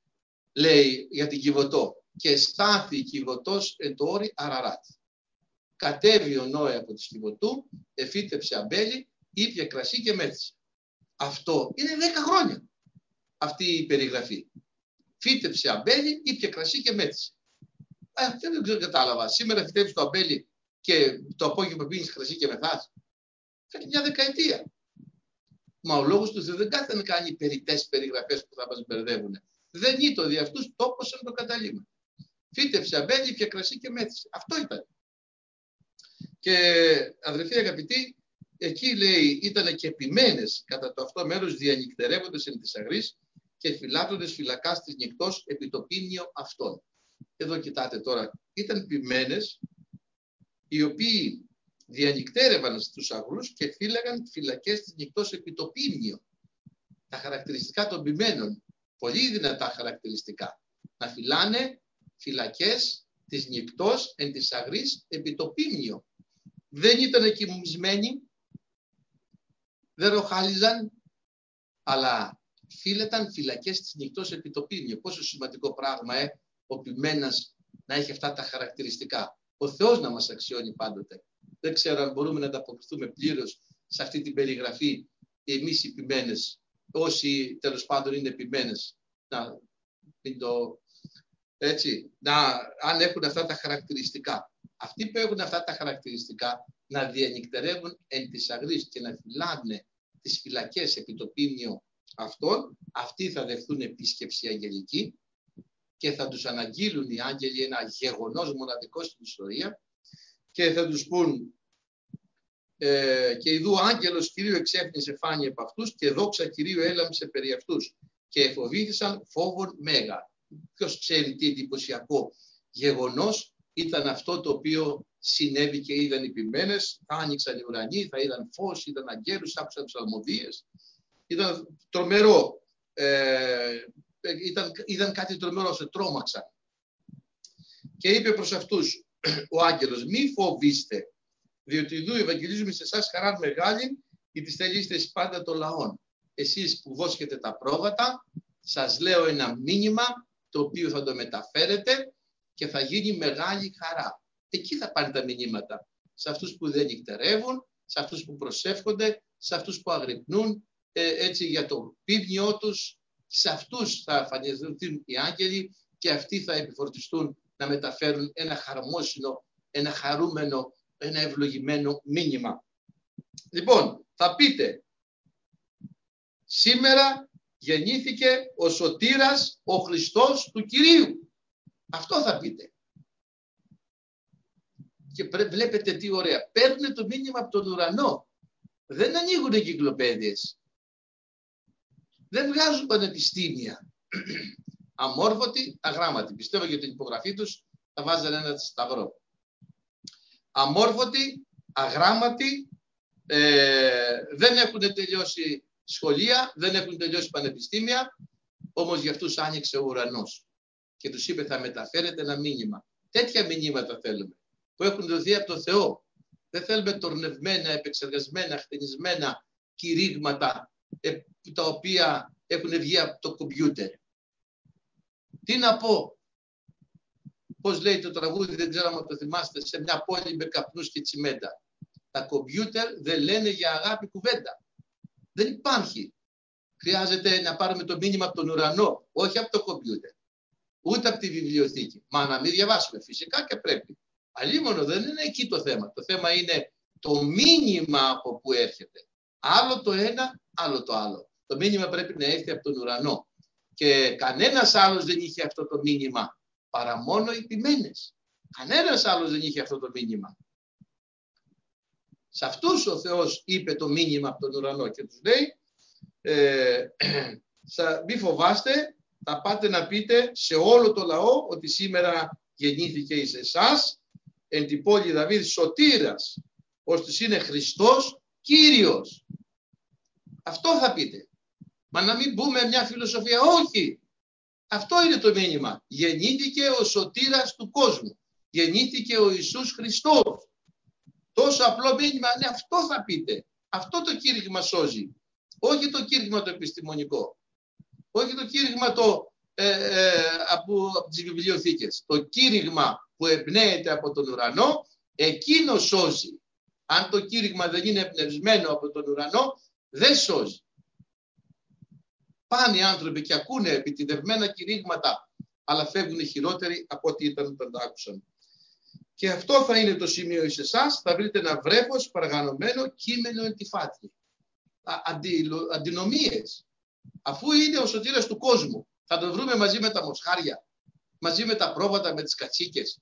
λέει για την Κιβωτό, και στάθη η Κιβωτός εν το όρι Αραράτ. Κατέβη ο Νόε από τη Κιβωτού, εφύτεψε αμπέλι, ήπια κρασί και μέθησε. Αυτό είναι δέκα χρόνια αυτή η περιγραφή. Φύτεψε αμπέλι, ήπια κρασί και μέθησε. Αυτό δεν ξέρω, κατάλαβα. Σήμερα φυτέψει το αμπέλι και το απόγευμα πίνεις κρασί και μεθάς. Φέρνει μια δεκαετία. Μα ο λόγος του Θεού δεν κάθεται να κάνει περιττές περιγραφές που θα μας μπερδεύουν. Δεν ήταν δι' αυτούς τόπος εν το καταλήμμα. Φύτεψε αμπέλι, ήπια κρασί και μέθησε. Αυτό ήταν. Και αδελφοί αγαπητοί, εκεί λέει ήταν και επιμένες κατά το αυτό μέρος διανυκτερεύοντες εν της αγρής και φυλάττοντες φυλακάς της νυχτός επί το πίνιο αυτών. Εδώ κοιτάτε τώρα, ήταν επιμένες οι οποίοι διανυκτέρευαν στους αγρούς και φύλαγαν φυλακές της νυχτός επί το πίνιο. Τα χαρακτηριστικά των ποιμένων, πολύ δυνατά χαρακτηριστικά. Να φυλάνε φυλακές της νυχτός εν της αγρής επί το πίνιο. Δεν ήταν κοιμισμένοι, δεν ροχάλιζαν, αλλά φύλαταν φυλακές της νυχτός επί το πίνιο. Πόσο σημαντικό πράγμα ε, ο ποιμένας να έχει αυτά τα χαρακτηριστικά. Ο Θεός να μας αξιώνει πάντοτε. Δεν ξέρω αν μπορούμε να ανταποκριθούμε πλήρως σε αυτή την περιγραφή εμείς οι ποιμένες, όσοι τέλος πάντων είναι ποιμένες, να, το, έτσι, να, αν έχουν αυτά τα χαρακτηριστικά. Αυτοί που έχουν αυτά τα χαρακτηριστικά να διανυκτερεύουν εν της αγρής και να φυλάνε τις φυλακές επί το πίνιο αυτών, αυτοί θα δεχθούν επίσκεψη αγγελική και θα τους αναγγείλουν οι άγγελοι ένα γεγονός μοναδικό στην ιστορία και θα τους πούν ε, και ειδού άγγελος Κυρίου εξέφνησε φάνη επ' αυτούς και δόξα Κυρίου έλαμψε περί αυτούς και εφοβήθησαν φόβον μέγα. Ποιος ξέρει τι εντυπωσιακό γεγονός ήταν αυτό το οποίο συνέβη και είδαν οι ποιμένες, θα άνοιξαν οι ουρανοί, θα είδαν φως, είδαν αγγέλους, άκουσαν ψαλμοδίες. Ήταν τρομερό. Ε, ήταν, είδαν κάτι τρομερό, σε τρόμαξαν. Και είπε προς αυτούς ο άγγελος, μη φοβήστε, διότι ειδού ευαγγελίζουμε σε εσάς χαράν μεγάλη, ή τις θέλετε πάντα των λαών. Εσείς που βόσκετε τα πρόβατα, σας λέω ένα μήνυμα το οποίο θα το μεταφέρετε και θα γίνει μεγάλη χαρά. Εκεί θα πάνε τα μηνύματα. Σε αυτούς που δεν νυχτερεύουν, σε αυτούς που προσεύχονται, σε αυτούς που αγρυπνούν ε, έτσι για το πίμνιό τους, σε αυτούς θα εμφανιστούν οι άγγελοι και αυτοί θα επιφορτιστούν να μεταφέρουν ένα χαρμόσυνο, ένα χαρούμενο, ένα ευλογημένο μήνυμα. Λοιπόν, θα πείτε, σήμερα γεννήθηκε ο σωτήρας, ο Χριστός του Κυρίου. Αυτό θα πείτε. Και βλέπετε τι ωραία. Παίρνουν το μήνυμα από τον ουρανό. Δεν ανοίγουν εγκυκλοπαίδειες. Δεν βγάζουν πανεπιστήμια. Αμόρφωτοι, αγράμματοι. Πιστεύω για την υπογραφή τους θα βάζανε ένα σταυρό. Αμόρφωτοι, αγράμματοι, ε, δεν έχουν τελειώσει σχολεία, δεν έχουν τελειώσει πανεπιστήμια, όμως για αυτούς άνοιξε ο ουρανός και τους είπε θα μεταφέρετε ένα μήνυμα. Τέτοια μηνύματα θέλουμε, που έχουν δοθεί από τον Θεό. Δεν θέλουμε τορνευμένα, επεξεργασμένα, χτενισμένα κηρύγματα ε, τα οποία έχουν βγει από το κομπιούτερ. Τι να πω, πώς λέει το τραγούδι, δεν ξέρω αν το θυμάστε, σε μια πόλη με καπνούς και τσιμέντα. Τα κομπιούτερ δεν λένε για αγάπη κουβέντα. Δεν υπάρχει. Χρειάζεται να πάρουμε το μήνυμα από τον ουρανό, όχι από το κομπιούτερ, ούτε από τη βιβλιοθήκη. Μα να μην διαβάσουμε, φυσικά και πρέπει. Αλλήμωνο δεν είναι εκεί το θέμα. Το θέμα είναι το μήνυμα από που έρχεται. Άλλο το ένα, άλλο το άλλο. Το μήνυμα πρέπει να έρθει από τον ουρανό. Και κανένας άλλος δεν είχε αυτό το μήνυμα, παρά μόνο οι ποιμένες. Κανένας άλλος δεν είχε αυτό το μήνυμα. Σε αυτούς ο Θεός είπε το μήνυμα από τον ουρανό και τους λέει ε, μη φοβάστε, θα πάτε να πείτε σε όλο το λαό ότι σήμερα γεννήθηκε εις εσάς εν την πόλη Δαβίδ σωτήρας, ώστε είναι Χριστός Κύριος. Αυτό θα πείτε. Μα να μην μπούμε μια φιλοσοφία, όχι. Αυτό είναι το μήνυμα. Γεννήθηκε ο σωτήρας του κόσμου. Γεννήθηκε ο Ιησούς Χριστός. Τόσο απλό μήνυμα, ναι, αυτό θα πείτε. Αυτό το κήρυγμα σώζει. Όχι το κήρυγμα το επιστημονικό. Όχι το κήρυγμα το, ε, ε, από, από τις βιβλιοθήκες. Το κήρυγμα που εμπνέεται από τον ουρανό, εκείνο σώζει. Αν το κήρυγμα δεν είναι εμπνευσμένο από τον ουρανό, δεν σώζει. Πάνε οι άνθρωποι και ακούνε επιτιδευμένα κηρύγματα, αλλά φεύγουν χειρότεροι από ό,τι ήταν όταν τα άκουσαν. Και αυτό θα είναι το σημείο εις εσάς, θα βρείτε ένα βρέφος παραγανωμένο κείμενο εν τη φάτνη. Αντι, αντινομίες. Αφού είναι ο σωτήρας του κόσμου, θα το βρούμε μαζί με τα μοσχάρια, μαζί με τα πρόβατα, με τις κατσίκες.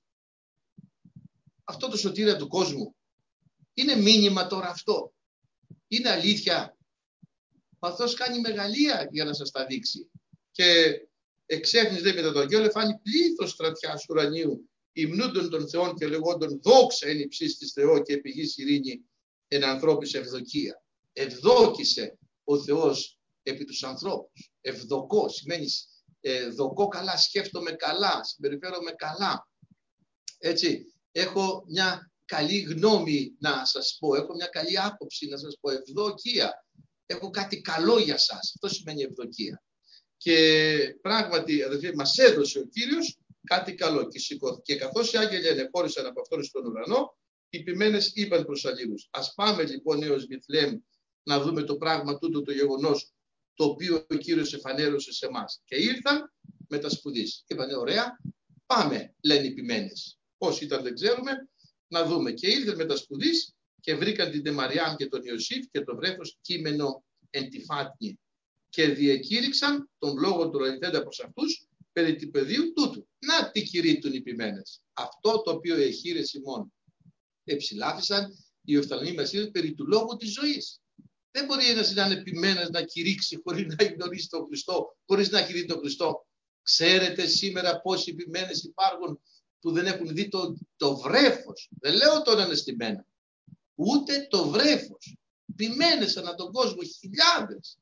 Αυτό το σωτήρα του κόσμου είναι μήνυμα τώρα αυτό. Είναι αλήθεια. Ο Θεός κάνει μεγαλεία για να σας τα δείξει. Και εξέφνης λέει μετά το Αγγέλο, φάνει πλήθος στρατιάς ουρανίου, υμνούντων των Θεών και λεγόντων δόξα εν υψής της Θεό και επιγής ειρήνη εν ανθρώπης ευδοκία. Ευδόκησε ο Θεός επί τους ανθρώπους. Ευδοκώ σημαίνει ε, δοκώ καλά, σκέφτομαι καλά, συμπεριφέρομαι καλά. Έτσι, έχω μια καλή γνώμη να σας πω, έχω μια καλή άποψη να σας πω, ευδοκία. Έχω κάτι καλό για σας. Αυτό σημαίνει ευδοκία. Και πράγματι, αδελφοί, μας έδωσε ο Κύριος κάτι καλό. Και, και καθώς οι άγγελοι ενεχώρησαν από αυτόν στον ουρανό, οι ποιμένες είπαν προς αλλήλους. Ας πάμε λοιπόν έως Βηθλεέμ να δούμε το πράγμα τούτο, το γεγονός, το οποίο ο Κύριος εφανέρωσε σε εμάς. Και ήρθαν με τα σπουδής. Είπανε, ωραία, πάμε, λένε οι ποιμένες. Πώς ήταν δεν ξέρουμε, να δούμε. Και ήρθαν με τα σπουδής και βρήκαν την Τεμαριάμ και τον Ιωσήφ και το βρέφος κείμενο εν τη φάτνη. Και διεκήρυξαν τον λόγο του ρολιθέντα προς αυτούς περί του πεδίου τούτου. Να τι κηρύττουν οι ποιμένες. Αυτό το οποίο εχείρες ημών εψηλάφισαν οι οφθαλμοί μας είδαν περί του λόγου της ζωής. Δεν μπορεί ένας να είναι ποιμένας να κηρύξει χωρίς να γνωρίσει τον Χριστό, χωρίς να έχει δει τον Χριστό. Ξέρετε σήμερα πόσοι ποιμένες υπάρχουν που δεν έχουν δει το, το βρέφος. Δεν λέω τον ανεστημένο. Ούτε το βρέφος. Ποιμένες ανά τον κόσμο, χιλιάδες.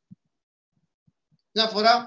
Μια φορά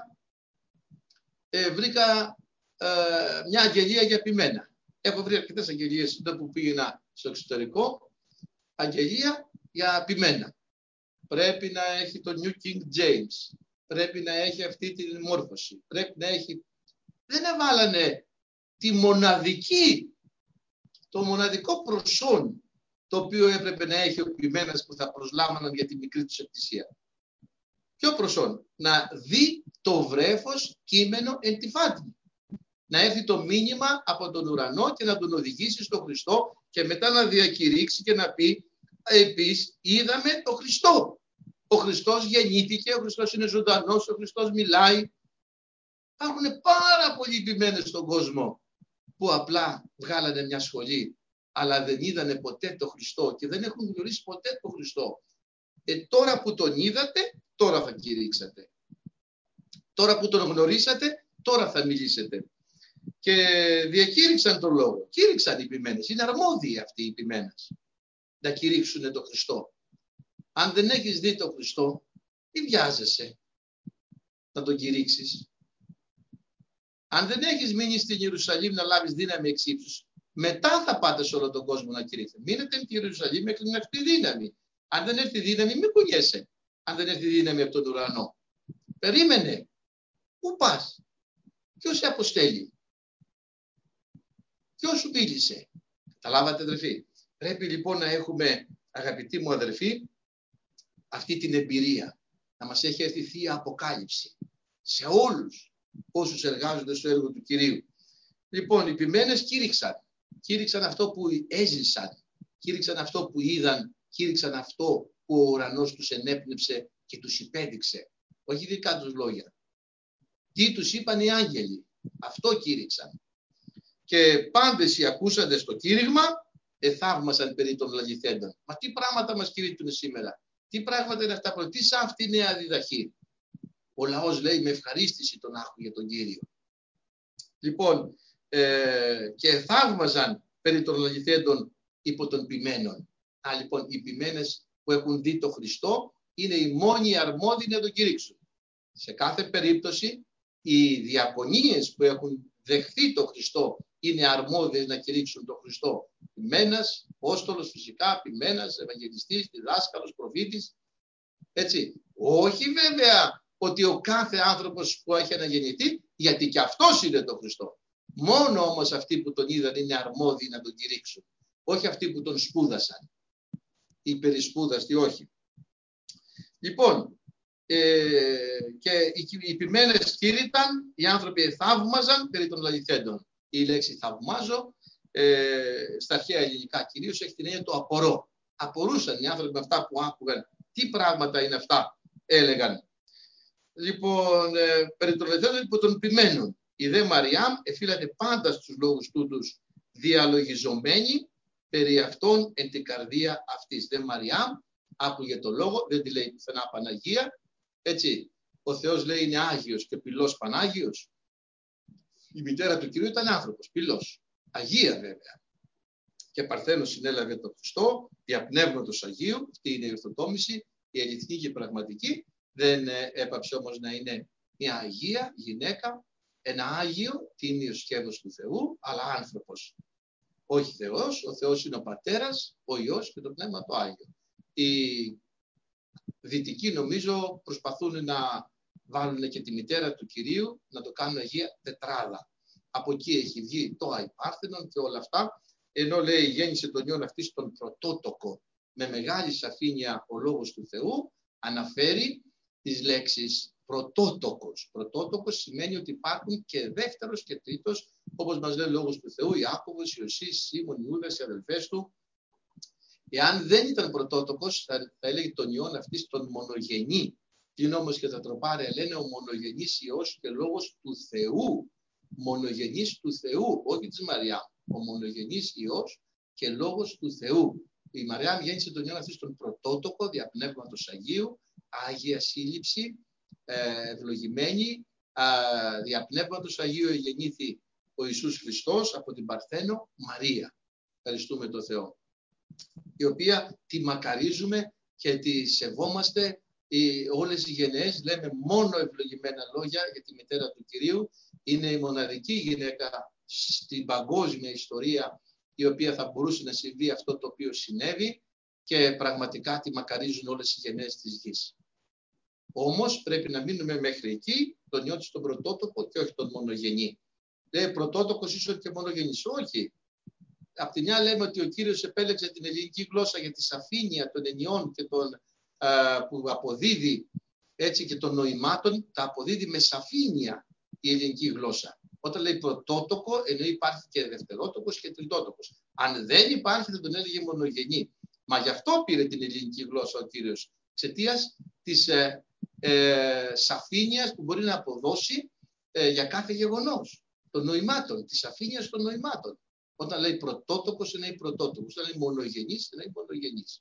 ε, βρήκα ε, μια αγγελία για ποιμένα. Έχω βρει αρκετές αγγελίες εδώ που πήγαινα στο εξωτερικό. Αγγελία για ποιμένα. πρέπει να έχει το New King James, πρέπει να έχει αυτή την μόρφωση, πρέπει να έχει... Δεν έβαλανε τη μοναδική, το μοναδικό προσόν το οποίο έπρεπε να έχει ο ποιημένας που θα προσλάμβαναν για τη μικρή τους εκκλησία. Ποιο προσόν? Να δει το βρέφος κείμενο εν τη φάτνη. Να έρθει το μήνυμα από τον ουρανό και να τον οδηγήσει στον Χριστό και μετά να διακηρύξει και να πει επίσης είδαμε τον Χριστό. Ο Χριστός γεννήθηκε, ο Χριστός είναι ζωντανός, ο Χριστός μιλάει. Υπάρχουν πάρα πολλοί ποιμένες στον κόσμο που απλά βγάλανε μια σχολή αλλά δεν είδανε ποτέ τον Χριστό και δεν έχουν γνωρίσει ποτέ τον Χριστό. Ε, τώρα που τον είδατε, τώρα θα κηρύξατε. Τώρα που τον γνωρίσατε, τώρα θα μιλήσετε. Και διακήρυξαν τον λόγο. Κήρυξαν οι ποιμένες. Είναι αρμόδιοι αυτοί οι ποιμένες να κηρύξουν τον Χριστό. Αν δεν έχεις δει τον Χριστό, τι βιάζεσαι να τον κηρύξεις? Αν δεν έχεις μείνει στην Ιερουσαλήμ να λάβεις δύναμη εξ ύψους, μετά θα πάτε σε όλο τον κόσμο να κηρύξετε. Μείνετε στην Ιερουσαλήμ μέχρι να έρθει δύναμη. Αν δεν έρθει δύναμη, μην κουνιέσαι. Αν δεν έρθει δύναμη από τον ουρανό. Περίμενε. Πού πας? Ποιος σε αποστέλει? Ποιος σου μίλησε? Καταλάβατε, αδερφοί? Πρέπει λοιπόν να έχουμε, αγαπητοί μου αδερφοί, αυτή την εμπειρία. Να μας έχει έρθει θεία αποκάλυψη σε όλους όσους εργάζονται στο έργο του Κυρίου. Λοιπόν, οι ποιμένες κήρυξαν. Κήρυξαν αυτό που έζησαν. Κήρυξαν αυτό που είδαν. Κήρυξαν αυτό που ο ουρανός τους ενέπνευσε και τους υπέδειξε. Όχι δικά τους λόγια. Τι τους είπαν οι άγγελοι. Αυτό κήρυξαν. Και πάντες οι ακούσαντες το κήρυγμα εθαύμασαν περί των λαληθέντων. Μα τι πράγματα μας κηρύττουν σήμερα? Τι πράγματα είναι αυτά? Τι σαν αυτή η νέα διδαχή? Ο λαός λέει με ευχαρίστηση τον άκουγε τον Κύριο. Λοιπόν, ε, και θαύμαζαν περί των λαληθέντων υπό των ποιμένων. Α, λοιπόν, οι ποιμένες που έχουν δει τον Χριστό είναι οι μόνοι αρμόδιοι να τον κηρύξουν. Σε κάθε περίπτωση, οι διακονίες που έχουν δεχθεί τον Χριστό είναι αρμόδιες να κηρύξουν τον Χριστό. Ποιμένας, απόστολος φυσικά, ποιμένας, ευαγγελιστής, διδάσκαλος, προφήτης. Έτσι. Όχι βέβαια ότι ο κάθε άνθρωπος που έχει αναγεννηθεί, γιατί και αυτός είναι τον Χριστό. Μόνο όμως αυτοί που τον είδαν είναι αρμόδιοι να τον κηρύξουν. Όχι αυτοί που τον σπούδασαν. Οι περισπούδαστοι όχι. Λοιπόν, ε, και οι, οι ποιμένες κήρυταν, οι άνθρωποι θαύμαζαν περί των λαληθέντων. Η λέξη θαυμάζω, ε, στα αρχαία ελληνικά κυρίως, έχει την έννοια το απορώ. Απορούσαν οι άνθρωποι με αυτά που άκουγαν. Τι πράγματα είναι αυτά, έλεγαν. Λοιπόν, ε, περί των λαληθέντων υπό των ποιμένων. Η δε Μαριάμ εφήλατε πάντα στους λόγους τούτους διαλογιζομένη περί αυτών εν την καρδία αυτής. Δε Μαριάμ άκουγε το λόγο, δεν τη λέει πουθενά Παναγία. Έτσι, ο Θεός λέει είναι Άγιος και πυλός Πανάγιος. Η μητέρα του Κυρίου ήταν άνθρωπος, πυλός. Αγία βέβαια. Και παρθένος συνέλαβε τον Χριστό, διαπνεύματος Αγίου, αυτή είναι η ορθοτόμηση, η αληθινή και πραγματική. Δεν έπαψε όμως να είναι μια Αγία γυναίκα, ένα Άγιο, τίμιο σκεύος του Θεού, αλλά άνθρωπος. Όχι Θεός, ο Θεός είναι ο Πατέρας, ο Υιός και το Πνεύμα το Άγιο. Οι δυτικοί νομίζω προσπαθούν να βάλουν και τη μητέρα του Κυρίου, να το κάνουν Αγία Τετράδα. Από εκεί έχει βγει το Αϊπάρθενον και όλα αυτά, ενώ λέει γέννησε τον Υιόν αυτή στον πρωτότοκο. Με μεγάλη σαφήνεια ο λόγος του Θεού αναφέρει τις λέξεις πρωτότοκος. Πρωτότοκος σημαίνει ότι υπάρχουν και δεύτερος και τρίτος, όπως μας λέει ο λόγος του Θεού, Ιάκωβος, Ιωσής, Σίμων, Ιούδας, οι αδελφές του. Εάν δεν ήταν πρωτότοκος, θα, θα έλεγε τον Υιόν αυτής τον μονογενή. Τι είναι όμως και τα τροπάρια λένε ο μονογενής Υιός και λόγος του Θεού. Μονογενής του Θεού, όχι της Μαριά. Ο μονογενής Υιός και λόγος του Θεού. Η Μαριά γέννησε τον Υιόν αυτής τον πρωτότοκο διαπνεύματος Αγίου, Άγια Σύλληψη, ευλογημένη, διαπνεύματος Αγίου γεννήθη ο Ιησούς Χριστός από την Παρθένο Μαρία. Ευχαριστούμε τον Θεό. Η οποία τη μακαρίζουμε και τη σεβόμαστε οι, όλες οι γενναίες. Λέμε μόνο ευλογημένα λόγια για τη μητέρα του Κυρίου. Είναι η μοναδική γυναίκα στην παγκόσμια ιστορία η οποία θα μπορούσε να συμβεί αυτό το οποίο συνέβη. και πραγματικά τη μακαρίζουν όλες οι γενναίες της γης. Όμως πρέπει να μείνουμε μέχρι εκεί, τον νιώθει στον πρωτότοκο και όχι τον μονογενή. Λέει πρωτότοκος ίσως και μονογενής. Όχι. Απ' τη μια λέμε ότι ο Κύριος επέλεξε την ελληνική γλώσσα για τη σαφήνεια των ενιών και των, α, που αποδίδει, έτσι, και των νοημάτων, τα αποδίδει με σαφήνεια η ελληνική γλώσσα. Όταν λέει πρωτότοκο, εννοεί υπάρχει και δευτερότοκος και τριτότοκος. Αν δεν υπάρχει, θα τον έλεγε μονογενή. Μα γι' αυτό πήρε την ελληνική γλώσσα ο Κύριος, εξαιτίας της ε, ε, σαφήνειας που μπορεί να αποδώσει ε, για κάθε γεγονός, των νοημάτων, της σαφήνειας των νοημάτων. Όταν λέει πρωτότοκος, εννοεί πρωτότοκος. Όταν λέει μονογενής, εννοεί μονογενής.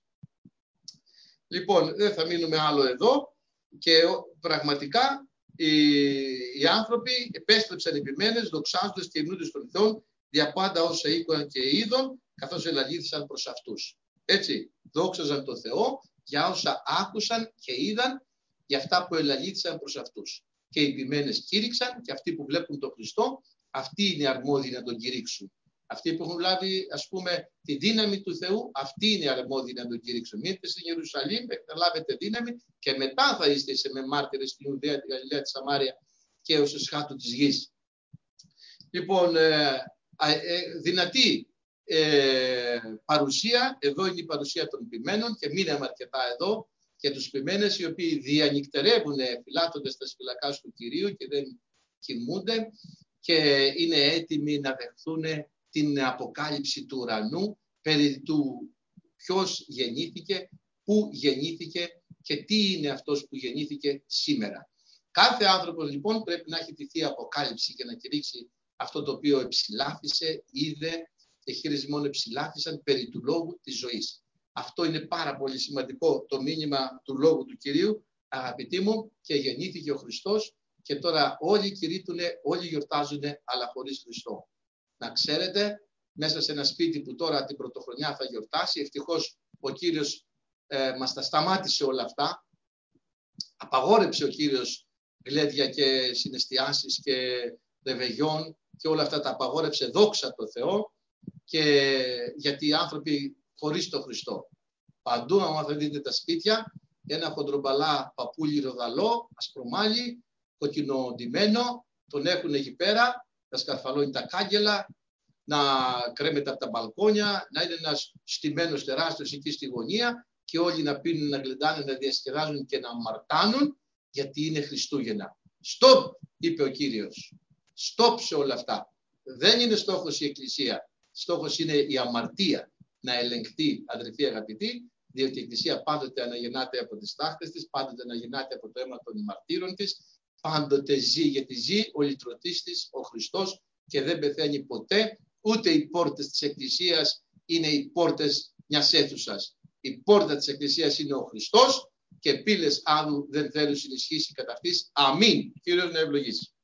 Λοιπόν, δεν θα μείνουμε άλλο εδώ και πραγματικά οι, οι άνθρωποι επέστρεψαν επιμένες, δοξάζοντας και υμνούντες των Θεών δια πάντα όσα οίκοναν και είδων, καθώς ελαλήθησαν προς αυτούς. Έτσι, δόξαζαν τον Θεό για όσα άκουσαν και είδαν, για αυτά που ελαλήθησαν προς αυτούς. Και οι επιμένες κήρυξαν, και αυτοί που βλέπουν τον Χριστό, αυτοί είναι αρμόδιοι να τον κηρύξουν. Αυτοί που έχουν λάβει, ας πούμε, τη δύναμη του Θεού, αυτοί είναι αρμόδιοι να τον κηρύξουν. Μείνετε στην Ιερουσαλήμ, να λάβετε δύναμη και μετά θα είστε σε με μάρτυρες στην Ιουδαία, τη Γαλιλαία, τη Σαμάρια και ως εσχάτου της γης. Λοιπόν, ε, ε, δυνατή ε, παρουσία, εδώ είναι η παρουσία των ποιμένων και μείναμε αρκετά εδώ, και τους ποιμένες οι οποίοι διανυκτερεύουν φυλάττοντας τα φυλακάς του Κυρίου και δεν κοιμούνται και είναι έτοιμοι να δεχθούν την αποκάλυψη του ουρανού περί του ποιος γεννήθηκε, πού γεννήθηκε και τι είναι αυτός που γεννήθηκε σήμερα. Κάθε άνθρωπος λοιπόν πρέπει να έχει τη Θεία Αποκάλυψη για να κηρύξει αυτό το οποίο εψηλάφισε, είδε και χείριζε μόνο εψηλάφισαν περί του λόγου της ζωής. Αυτό είναι πάρα πολύ σημαντικό, το μήνυμα του λόγου του Κυρίου, αγαπητοί μου, και γεννήθηκε ο Χριστός και τώρα όλοι κηρύττουνε, όλοι γιορτάζουνε, αλλά χωρίς Χριστό. Να ξέρετε, μέσα σε ένα σπίτι που τώρα την πρωτοχρονιά θα γιορτάσει, ευτυχώς ο Κύριος ε, μας τα σταμάτησε όλα αυτά, απαγόρεψε ο Κύριος γλέντια και συναισθιάσεις και ρεβεγιόν και όλα αυτά τα απαγόρεψε, δόξα τω Θεώ, και γιατί οι άνθρωποι χωρίς τον Χριστό. Παντού, άμα θα δείτε τα σπίτια, ένα χοντρομπαλά παππούλι ροδαλό, ασπρομάλι, κοκκινοντυμένο, τον έχουν εκεί πέρα, να σκαρφαλώνει τα κάγκελα, να κρέμεται από τα μπαλκόνια, να είναι ένας στημένος τεράστιος εκεί στη γωνία και όλοι να πίνουν, να γλεντάνε, να διασκεδάζουν και να αμαρτάνουν, γιατί είναι Χριστούγεννα. Στοπ, είπε ο Κύριος. Στοπ σε όλα αυτά. Δεν είναι στόχος η Εκκλησία. Στόχος είναι η αμαρτία να ελεγχθεί, αδελφοί αγαπητοί, διότι η Εκκλησία πάντοτε αναγεννάται από τις τάχτες της, πάντοτε αναγεννάται από το αίμα των μαρτύρων της, πάντοτε ζει γιατί ζει ο λυτρωτής της, ο Χριστός, και δεν πεθαίνει ποτέ, ούτε οι πόρτες της Εκκλησίας είναι οι πόρτες μιας αίθουσας. Η πόρτα της Εκκλησίας είναι ο Χριστός και πύλες άλλου δεν θέλουν συνισχύσει κατά αυτής. Αμήν. Κύριος να ευλογήσει.